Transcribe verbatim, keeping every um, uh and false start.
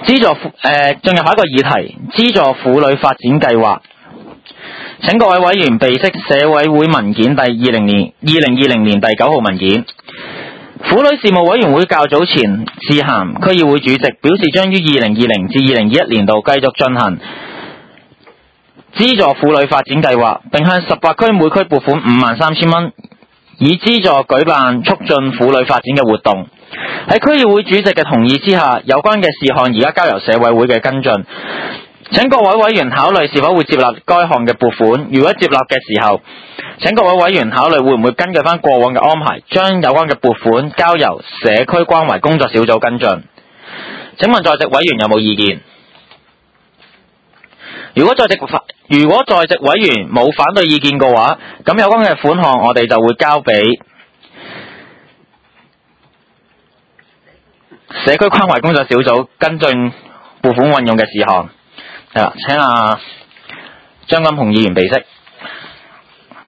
資助誒進入下一個議題，資助婦女發展計劃。請各位委員備悉社委會文件第二零年二零二零年第九號文件。婦女事務委員會較早前致函區議會主席，表示將於二零二零至二零二一年度繼續進行資助婦女發展計劃，並向十八區每區撥款五萬三千蚊，以資助舉辦促進婦女發展嘅活動。喺區議會主席嘅同意之下，有關嘅事項而家交由社委會嘅跟進。請各位委員考慮是否會接納該項嘅撥款。如果接納嘅時候，請各位委員考慮會唔會根據翻過往嘅安排，將有關嘅撥款交由社區關懷工作小組跟進。請問在席委員有冇意見？如果在席如果在席委員冇反對意見嘅話，咁有關嘅款項我哋就會交俾社區關懷工作小組跟進撥款運用嘅事項。係啦，請啊張金雄議員備悉。